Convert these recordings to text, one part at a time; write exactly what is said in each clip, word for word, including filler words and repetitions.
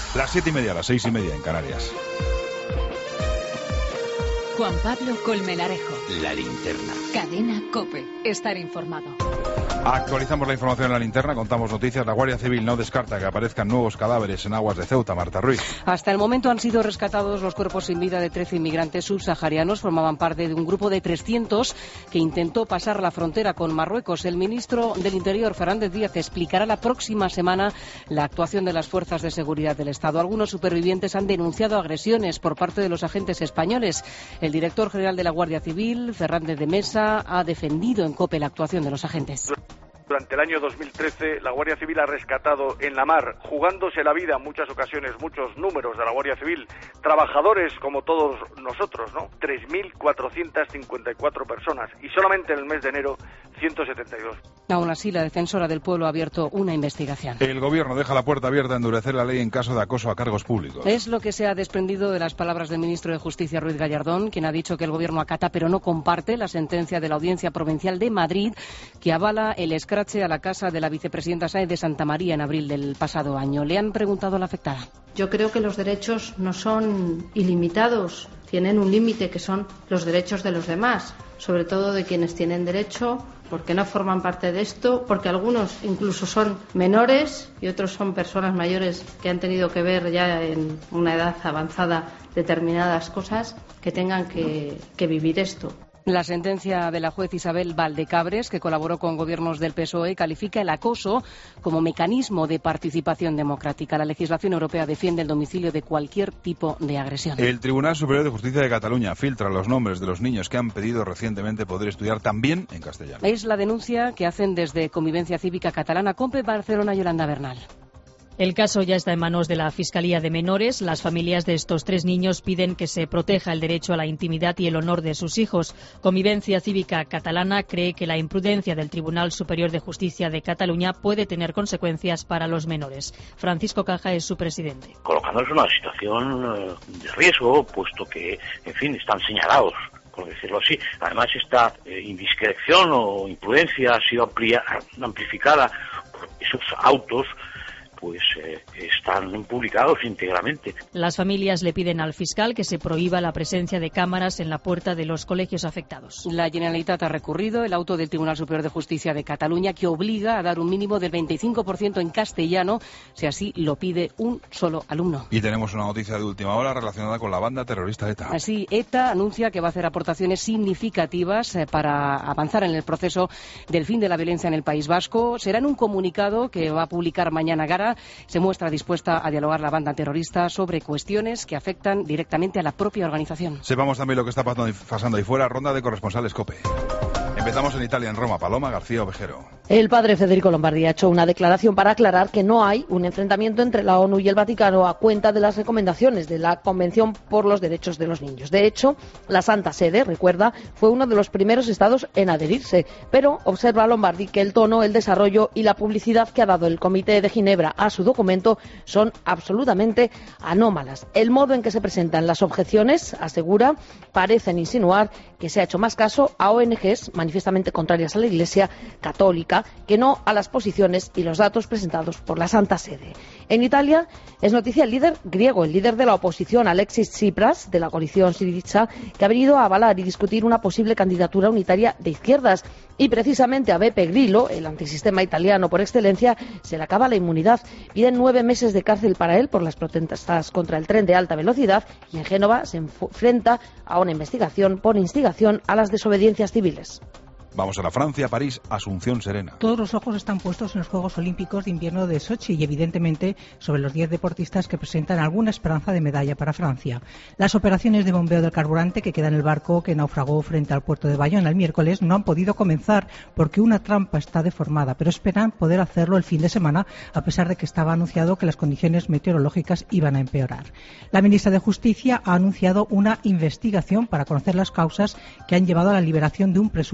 Las siete y media, las seis y media en Canarias. Juan Pablo Colmenarejo. La linterna. Cadena COPE. Estar informado. Actualizamos la información en la linterna, contamos noticias. La Guardia Civil no descarta que aparezcan nuevos cadáveres en aguas de Ceuta. Marta Ruiz. Hasta el momento han sido rescatados los cuerpos sin vida de trece inmigrantes subsaharianos. Formaban parte de un grupo de trescientos que intentó pasar la frontera con Marruecos. El ministro del Interior, Fernández Díaz, explicará la próxima semana la actuación de las fuerzas de seguridad del Estado. Algunos supervivientes han denunciado agresiones por parte de los agentes españoles. El director general de la Guardia Civil, Fernández de Mesa, ha defendido en COPE la actuación de los agentes. Durante el año dos mil trece, la Guardia Civil ha rescatado en la mar, jugándose la vida en muchas ocasiones, muchos números de la Guardia Civil, trabajadores como todos nosotros, ¿no? tres mil cuatrocientas cincuenta y cuatro personas y solamente en el mes de enero, ciento setenta y dos. Aún así, la defensora del pueblo ha abierto una investigación. El Gobierno deja la puerta abierta a endurecer la ley en caso de acoso a cargos públicos. Es lo que se ha desprendido de las palabras del ministro de Justicia, Ruiz Gallardón, quien ha dicho que el Gobierno acata pero no comparte la sentencia de la Audiencia Provincial de Madrid que avala el escrache a la casa de la vicepresidenta Sáenz de Santa María en abril del pasado año. Le han preguntado a la afectada. Yo creo que los derechos no son ilimitados, tienen un límite que son los derechos de los demás, sobre todo de quienes tienen derecho, porque no forman parte de esto, porque algunos incluso son menores y otros son personas mayores que han tenido que ver ya en una edad avanzada determinadas cosas que tengan que, que vivir esto. La sentencia de la juez Isabel Valdecabres, que colaboró con gobiernos del P S O E, califica el acoso como mecanismo de participación democrática. La legislación europea defiende el domicilio de cualquier tipo de agresión. El Tribunal Superior de Justicia de Cataluña filtra los nombres de los niños que han pedido recientemente poder estudiar también en castellano. Es la denuncia que hacen desde Convivencia Cívica Catalana, COPE Barcelona, Yolanda Bernal. El caso ya está en manos de la Fiscalía de Menores. Las familias de estos tres niños piden que se proteja el derecho a la intimidad y el honor de sus hijos. Convivencia Cívica Catalana cree que la imprudencia del Tribunal Superior de Justicia de Cataluña puede tener consecuencias para los menores. Francisco Caja es su presidente. Colocándonos en una situación de riesgo, puesto que, en fin, están señalados, por decirlo así. Además, esta eh, indiscreción o imprudencia ha sido amplia, amplificada por esos autos pues eh, están publicados íntegramente. Las familias le piden al fiscal que se prohíba la presencia de cámaras en la puerta de los colegios afectados. La Generalitat ha recurrido el auto del Tribunal Superior de Justicia de Cataluña que obliga a dar un mínimo del veinticinco por ciento en castellano si así lo pide un solo alumno. Y tenemos una noticia de última hora relacionada con la banda terrorista ETA. Así, ETA anuncia que va a hacer aportaciones significativas para avanzar en el proceso del fin de la violencia en el País Vasco. Será en un comunicado que va a publicar mañana Gara. Se muestra dispuesta a dialogar la banda terrorista sobre cuestiones que afectan directamente a la propia organización. Sepamos también lo que está pasando ahí fuera. Ronda de corresponsales COPE. Empezamos en Italia, en Roma. Paloma García Ovejero. El padre Federico Lombardi ha hecho una declaración para aclarar que no hay un enfrentamiento entre la ONU y el Vaticano a cuenta de las recomendaciones de la Convención por los Derechos de los Niños. De hecho, la Santa Sede, recuerda, fue uno de los primeros estados en adherirse, pero observa Lombardi que el tono, el desarrollo y la publicidad que ha dado el Comité de Ginebra a su documento son absolutamente anómalas. El modo en que se presentan las objeciones, asegura, parecen insinuar que se ha hecho más caso a O N Ges manifiestamente contrarias a la Iglesia católica que no a las posiciones y los datos presentados por la Santa Sede. En Italia es noticia el líder griego, el líder de la oposición, Alexis Tsipras, de la coalición Syriza, que ha venido a avalar y discutir una posible candidatura unitaria de izquierdas. Y precisamente a Beppe Grillo, el antisistema italiano por excelencia, se le acaba la inmunidad. Piden nueve meses de cárcel para él por las protestas contra el tren de alta velocidad y en Génova se enfrenta a una investigación por instigación a las desobediencias civiles. Vamos a la Francia, París, Asunción Serena. Todos los ojos están puestos en los Juegos Olímpicos de Invierno de Sochi y evidentemente sobre los diez deportistas que presentan alguna esperanza de medalla para Francia. Las operaciones de bombeo del carburante que queda en el barco que naufragó frente al puerto de Bayonne el miércoles no han podido comenzar porque una trampa está deformada, pero esperan poder hacerlo el fin de semana a pesar de que estaba anunciado que las condiciones meteorológicas iban a empeorar. La ministra de Justicia ha anunciado una investigación para conocer las causas que han llevado a la liberación de un presunto asesino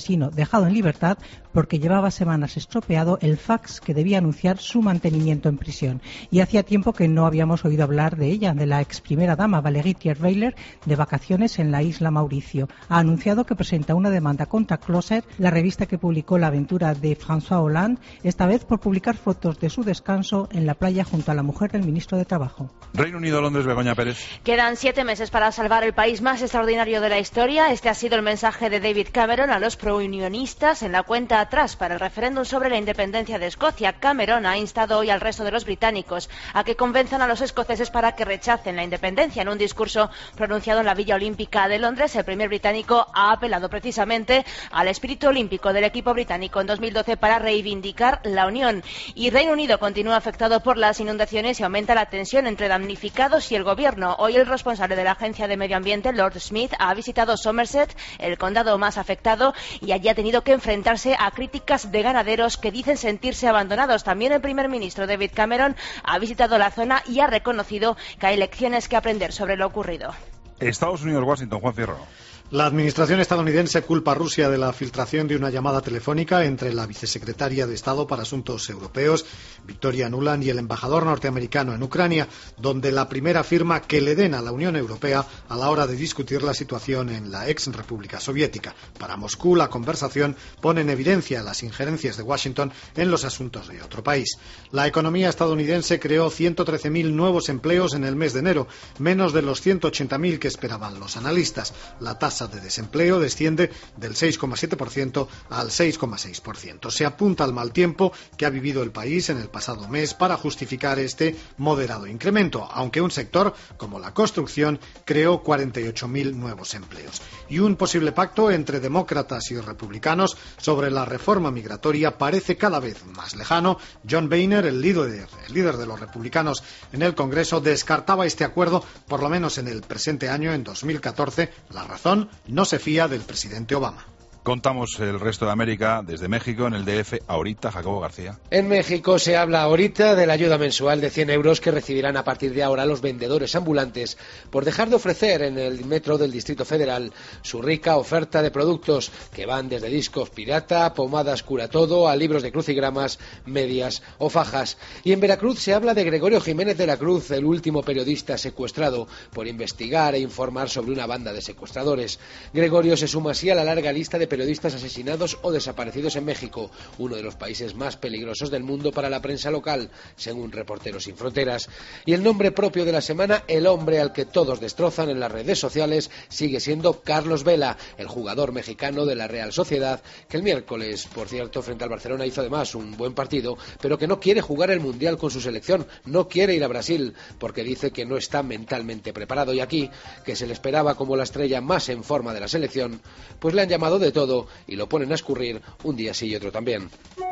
parisino dejado en libertad porque llevaba semanas estropeado el fax que debía anunciar su mantenimiento en prisión. Y hacía tiempo que no habíamos oído hablar de ella, de la ex primera dama Valérie Trierweiler, de vacaciones en la isla Mauricio. Ha anunciado que presenta una demanda contra Closer, la revista que publicó la aventura de François Hollande, esta vez por publicar fotos de su descanso en la playa junto a la mujer del ministro de Trabajo. Reino Unido, Londres, Begoña Pérez. Quedan siete meses para salvar el país más extraordinario de la historia. Este ha sido el mensaje de David Cameron a los pro-unionistas en la cuenta atrás para el referéndum sobre la independencia de Escocia. Cameron ha instado hoy al resto de los británicos a que convenzan a los escoceses para que rechacen la independencia. En un discurso pronunciado en la Villa Olímpica de Londres, el primer británico ha apelado precisamente al espíritu olímpico del equipo británico en dos mil doce para reivindicar la unión. Y Reino Unido continúa afectado por las inundaciones y aumenta la tensión entre damnificados y el gobierno. Hoy el responsable de la Agencia de Medio Ambiente, Lord Smith, ha visitado Somerset, el condado más afectado, y allí ha tenido que enfrentarse a críticas de ganaderos que dicen sentirse abandonados. También el primer ministro David Cameron ha visitado la zona y ha reconocido que hay lecciones que aprender sobre lo ocurrido. Estados Unidos, Washington, Juan Fierro. La administración estadounidense culpa a Rusia de la filtración de una llamada telefónica entre la vicesecretaria de Estado para Asuntos Europeos, Victoria Nuland, y el embajador norteamericano en Ucrania, donde la primera afirma que le den a la Unión Europea a la hora de discutir la situación en la ex República Soviética. Para Moscú, la conversación pone en evidencia las injerencias de Washington en los asuntos de otro país. La economía estadounidense creó ciento trece mil nuevos empleos en el mes de enero, menos de los ciento ochenta mil que esperaban los analistas. La tasa de desempleo desciende del seis coma siete por ciento al seis coma seis por ciento. Se apunta al mal tiempo que ha vivido el país en el pasado mes para justificar este moderado incremento, aunque un sector como la construcción creó cuarenta y ocho mil nuevos empleos. Y un posible pacto entre demócratas y republicanos sobre la reforma migratoria parece cada vez más lejano. John Boehner, el líder, el líder de los republicanos en el Congreso, descartaba este acuerdo por lo menos en el presente año, en dos mil catorce. La razón: no se fía del presidente Obama. Contamos el resto de América desde México, en el D F, ahorita, Jacobo García. En México se habla ahorita de la ayuda mensual de cien euros que recibirán a partir de ahora los vendedores ambulantes por dejar de ofrecer en el metro del Distrito Federal su rica oferta de productos que van desde discos pirata, pomadas cura todo, a libros de crucigramas, medias o fajas. Y en Veracruz se habla de Gregorio Jiménez de la Cruz, el último periodista secuestrado por investigar e informar sobre una banda de secuestradores. Gregorio se suma así a la larga lista de periodistas periodistas asesinados o desaparecidos en México, uno de los países más peligrosos del mundo para la prensa local, según Reporteros Sin Fronteras. Y el nombre propio de la semana, el hombre al que todos destrozan en las redes sociales, sigue siendo Carlos Vela, el jugador mexicano de la Real Sociedad, que el miércoles, por cierto, frente al Barcelona hizo además un buen partido, pero que no quiere jugar el Mundial con su selección, no quiere ir a Brasil, porque dice que no está mentalmente preparado. Y aquí, que se le esperaba como la estrella más en forma de la selección, pues le han llamado de todo y lo ponen a escurrir un día sí y otro también.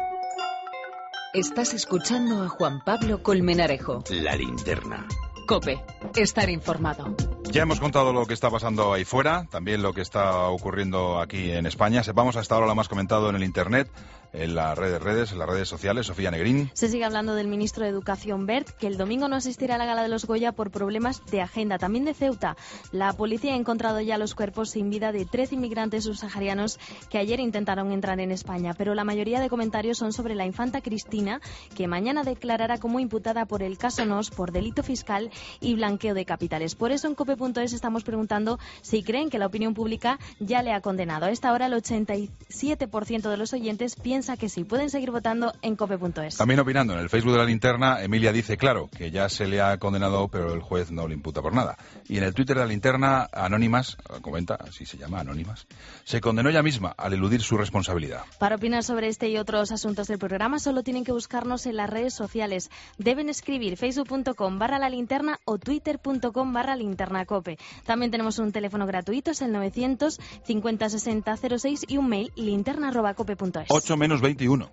Estás escuchando a Juan Pablo Colmenarejo. La linterna. COPE. Estar informado. Ya hemos contado lo que está pasando ahí fuera, también lo que está ocurriendo aquí en España. Sepamos hasta ahora lo más comentado en el Internet, en las redes, redes, en las redes sociales. Sofía Negrín. Se sigue hablando del ministro de Educación, Wert, que el domingo no asistirá a la gala de los Goya por problemas de agenda. También de Ceuta. La policía ha encontrado ya los cuerpos sin vida de trece inmigrantes subsaharianos que ayer intentaron entrar en España, pero la mayoría de comentarios son sobre la infanta Cristina, que mañana declarará como imputada por el caso Nos por delito fiscal y blanqueo de capitales. Por eso en cope punto es estamos preguntando si creen que la opinión pública ya le ha condenado. A esta hora el ochenta y siete por ciento de los oyentes piensa que sí. Pueden seguir votando en cope punto es. También opinando en el Facebook de la linterna, Emilia dice, claro, que ya se le ha condenado, pero el juez no le imputa por nada. Y en el Twitter de la linterna, Anónimas, comenta, así se llama, Anónimas, se condenó ella misma al eludir su responsabilidad. Para opinar sobre este y otros asuntos del programa solo tienen que buscarnos en las redes sociales. Deben escribir facebook punto com barra la linterna o twitter punto com barra linterna cope. También tenemos un teléfono gratuito, es el novecientos cincuenta sesenta cero seis y un mail linterna arroba cope punto es. ocho menos veintiuno.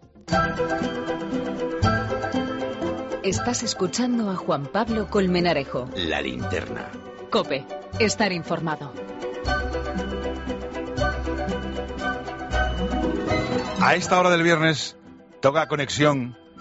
Estás escuchando a Juan Pablo Colmenarejo. La linterna. COPE. Estar informado. A esta hora del viernes toca conexión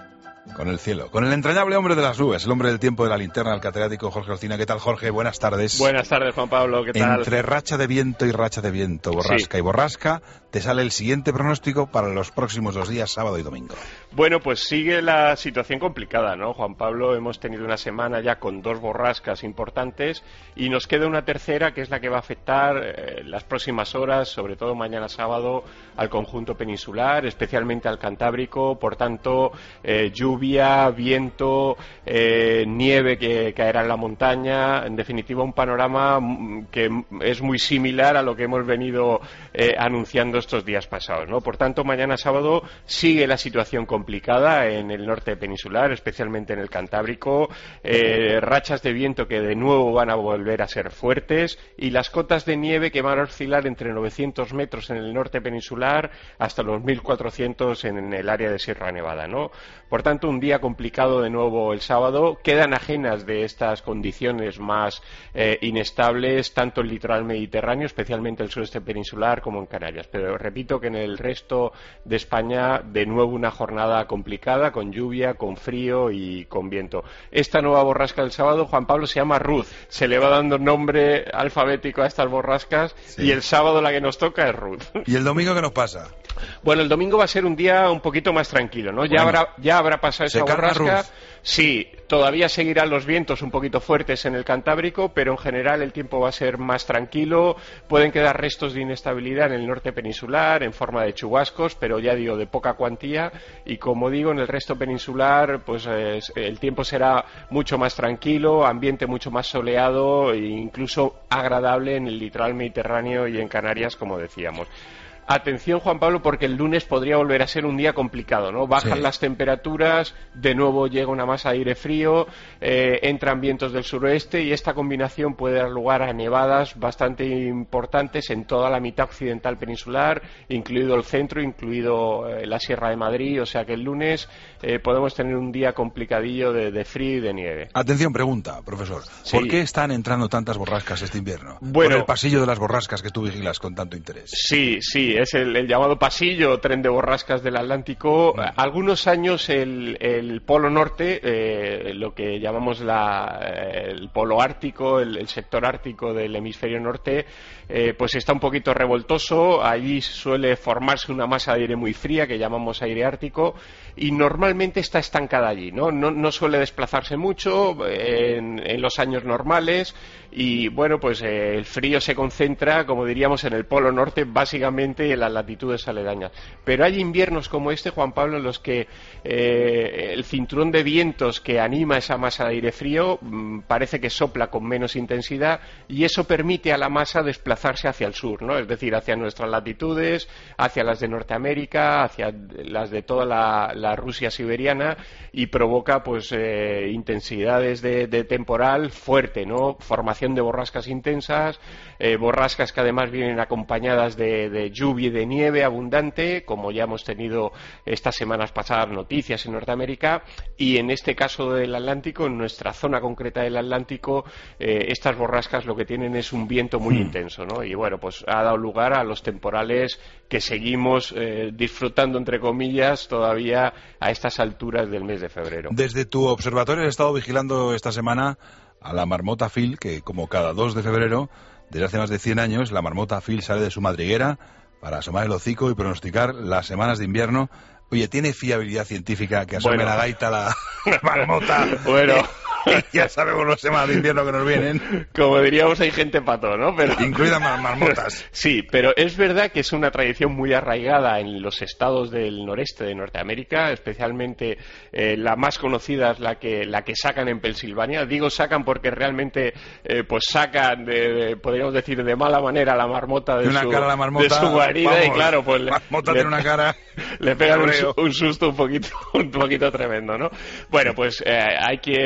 con el cielo, con el entrañable hombre de las nubes, el hombre del tiempo de la linterna, el catedrático Jorge Alsina. ¿Qué tal, Jorge? Buenas tardes. Buenas tardes, Juan Pablo. ¿Qué tal? Entre racha de viento y racha de viento, borrasca sí. y borrasca, te sale el siguiente pronóstico para los próximos dos días, sábado y domingo. Bueno, pues sigue la situación complicada, ¿no, Juan Pablo? Hemos tenido una semana ya con dos borrascas importantes y nos queda una tercera que es la que va a afectar eh, las próximas horas, sobre todo mañana sábado, al conjunto peninsular, especialmente al Cantábrico. Por tanto, eh, lluvia, viento, eh, nieve que caerá en la montaña. En definitiva, un panorama que es muy similar a lo que hemos venido eh, anunciando estos días pasados, ¿no? Por tanto, mañana sábado sigue la situación complicada en el norte peninsular, especialmente en el Cantábrico, eh, rachas de viento que de nuevo van a volver a ser fuertes y las cotas de nieve que van a oscilar entre novecientos metros en el norte peninsular hasta los mil cuatrocientos en el área de Sierra Nevada, ¿no? Por tanto, un día complicado de nuevo el sábado. Quedan ajenas de estas condiciones más eh, inestables tanto el litoral mediterráneo, especialmente el sureste peninsular, como en Canarias. Pero repito que en el resto de España, de nuevo una jornada complicada, con lluvia, con frío y con viento. Esta nueva borrasca del sábado, Juan Pablo, se llama Ruth. Se le va dando nombre alfabético a estas borrascas sí. y el sábado la que nos toca es Ruth. ¿Y el domingo qué nos pasa? Bueno, el domingo va a ser un día un poquito más tranquilo, ¿no? Bueno, ya habrá ya habrá pasado esa borrasca. Sí, todavía seguirán los vientos un poquito fuertes en el Cantábrico, pero en general el tiempo va a ser más tranquilo. Pueden quedar restos de inestabilidad en el norte peninsular en forma de chubascos, pero ya digo, de poca cuantía. Y como digo, en el resto peninsular, pues eh, el tiempo será mucho más tranquilo, ambiente mucho más soleado e incluso agradable en el litoral mediterráneo y en Canarias, como decíamos. Atención, Juan Pablo, porque el lunes podría volver a ser un día complicado, ¿no? Bajan sí. las temperaturas, de nuevo llega una masa de aire frío, eh, entran vientos del suroeste y esta combinación puede dar lugar a nevadas bastante importantes en toda la mitad occidental peninsular, incluido el centro, incluido eh, la Sierra de Madrid, o sea que el lunes eh, podemos tener un día complicadillo de, de frío y de nieve. Atención, pregunta, profesor. Sí. ¿Por qué están entrando tantas borrascas este invierno? Bueno, por el pasillo de las borrascas que tú vigilas con tanto interés. Sí, sí. Es el, el llamado pasillo, tren de borrascas del Atlántico. Mm. Algunos años el, el polo norte, eh, lo que llamamos la, el polo ártico, el, el sector ártico del hemisferio norte, eh, pues está un poquito revoltoso. Allí suele formarse una masa de aire muy fría que llamamos aire ártico y normalmente está estancada allí, ¿no? No, no suele desplazarse mucho en, en los años normales y, bueno, pues eh, el frío se concentra, como diríamos, en el polo norte, básicamente en las latitudes aledañas. Pero hay inviernos como este, Juan Pablo, en los que eh, el cinturón de vientos que anima esa masa de aire frío mmm, parece que sopla con menos intensidad y eso permite a la masa desplazarse hacia el sur, ¿no? Es decir, hacia nuestras latitudes, hacia las de Norteamérica, hacia las de toda la, la Rusia siberiana y provoca pues eh, intensidades de, de temporal fuerte, ¿no? Formación de borrascas intensas, eh, borrascas que además vienen acompañadas de, de lluvia y de nieve abundante, como ya hemos tenido estas semanas pasadas noticias en Norteamérica, y en este caso del Atlántico, en nuestra zona concreta del Atlántico, eh, estas borrascas lo que tienen es un viento muy hmm. intenso, ¿no? Y bueno, pues ha dado lugar a los temporales que seguimos eh, disfrutando, entre comillas, todavía a estas alturas del mes de febrero. Desde tu observatorio he estado vigilando esta semana a la marmota Phil, que como cada dos de febrero, desde hace más de cien años, la marmota Phil sale de su madriguera para asomar el hocico y pronosticar las semanas de invierno. Oye, ¿tiene fiabilidad científica que asome bueno. la gaita la, la marmota? Bueno... Ya sabemos los semanas de invierno que nos vienen. Como diríamos, hay gente pato, ¿no? Pero... Incluidas mar marmotas. Sí, pero es verdad que es una tradición muy arraigada en los estados del noreste de Norteamérica, especialmente eh, la más conocida es la que, la que sacan en Pensilvania. Digo sacan porque realmente eh, pues sacan, de, de, podríamos decir, de mala manera la marmota de, una su, cara la marmota, de su guarida. Vamos, y claro, pues la marmota le, tiene una cara... Le pegan un, un susto un poquito, un poquito tremendo, ¿no? Bueno, pues eh, hay quien... quien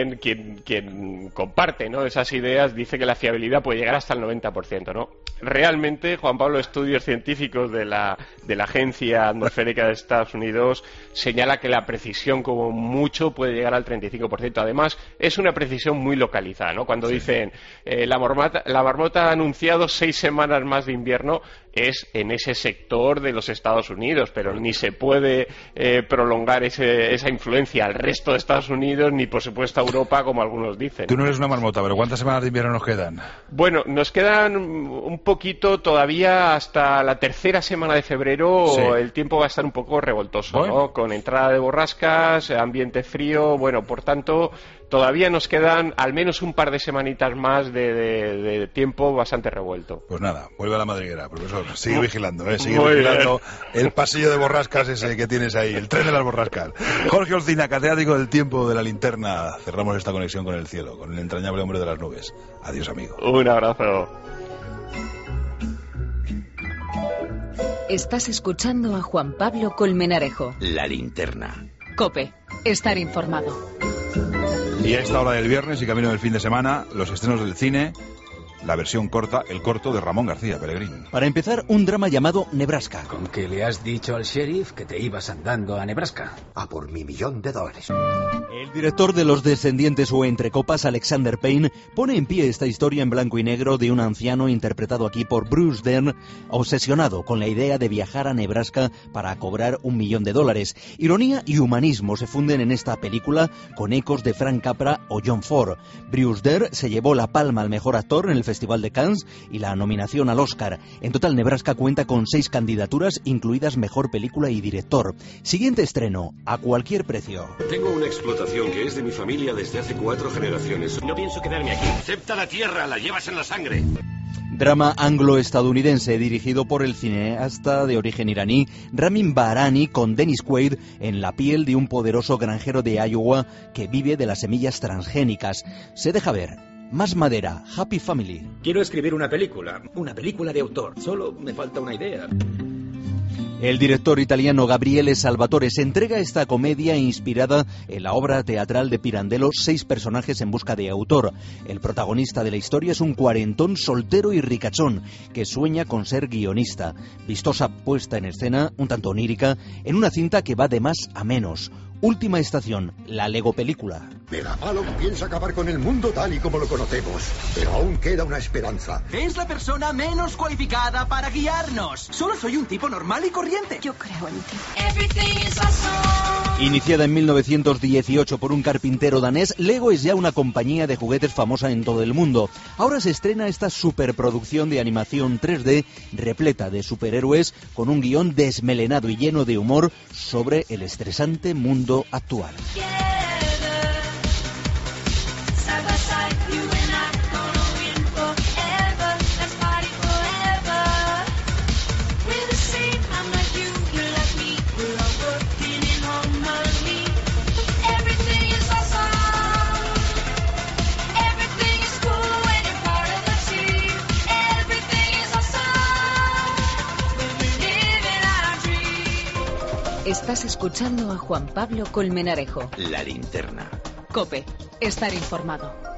quien, quien comparte, ¿no?, esas ideas dice que la fiabilidad puede llegar hasta el noventa por ciento, ¿no? Realmente, Juan Pablo, estudios científicos de la, de la Agencia Atmosférica de Estados Unidos señala que la precisión como mucho puede llegar al treinta y cinco por ciento. Además, es una precisión muy localizada, ¿no? Cuando sí. dicen eh, la, marmota, la marmota ha anunciado seis semanas más de invierno, es en ese sector de los Estados Unidos, pero ni se puede eh, prolongar ese, esa influencia al resto de Estados Unidos, ni por supuesto a Europa, como algunos dicen. Tú no eres una marmota, pero ¿cuántas semanas de invierno nos quedan? Bueno, nos quedan un poquito todavía hasta la tercera semana de febrero. Sí. El tiempo va a estar un poco revoltoso, bueno. ¿no? Con entrada de borrascas, ambiente frío, bueno, por tanto, todavía nos quedan al menos un par de semanitas más de, de, de tiempo bastante revuelto. Pues nada, vuelve a la madriguera, profesor. Sigue vigilando, ¿eh? Sigue Muy vigilando bien. El pasillo de borrascas ese que tienes ahí, el tren de las borrascas. Jorge Olcina, catedrático del tiempo de la linterna. Cerramos esta conexión con el cielo, con el entrañable hombre de las nubes. Adiós, amigo. Un abrazo. Estás escuchando a Juan Pablo Colmenarejo. La linterna. COPE. Estar informado. Y a esta hora del viernes y camino del fin de semana, los estrenos del cine, la versión corta, el corto de Ramón García Pellegrín. Para empezar, un drama llamado Nebraska. ¿Con qué le has dicho al sheriff que te ibas andando a Nebraska? A por mi millón de dólares. El director de Los Descendientes o Entre Copas, Alexander Payne, pone en pie esta historia en blanco y negro de un anciano interpretado aquí por Bruce Dern, obsesionado con la idea de viajar a Nebraska para cobrar un millón de dólares. Ironía y humanismo se funden en esta película con ecos de Frank Capra o John Ford. Bruce Dern se llevó la palma al mejor actor en el Festival de Cannes y la nominación al Oscar. En total, Nebraska cuenta con seis candidaturas, incluidas mejor película y director. Siguiente estreno, A cualquier precio. Tengo una explotación que es de mi familia desde hace cuatro generaciones. No pienso quedarme aquí. Acepta la tierra, la llevas en la sangre. Drama anglo-estadounidense dirigido por el cineasta de origen iraní Ramin Bahrani, con Dennis Quaid en la piel de un poderoso granjero de Iowa que vive de las semillas transgénicas. Se deja ver. Más madera, Happy Family. Quiero escribir una película, una película de autor. Solo me falta una idea. El director italiano Gabriele Salvatore se entrega esta comedia inspirada en la obra teatral de Pirandello, Seis personajes en busca de autor. El protagonista de la historia es un cuarentón soltero y ricachón que sueña con ser guionista. Vistosa puesta en escena, un tanto onírica, en una cinta que va de más a menos. Última estación, la Lego película. Megamalon piensa acabar con el mundo tal y como lo conocemos, pero aún queda una esperanza. Es la persona menos cualificada para guiarnos. Solo soy un tipo normal y corriente. Yo creo en ti. Iniciada en mil novecientos dieciocho por un carpintero danés, Lego es ya una compañía de juguetes famosa en todo el mundo. Ahora se estrena esta superproducción de animación tres D repleta de superhéroes con un guión desmelenado y lleno de humor sobre el estresante mundo actual. Estás escuchando a Juan Pablo Colmenarejo. La linterna. COPE. Estar informado.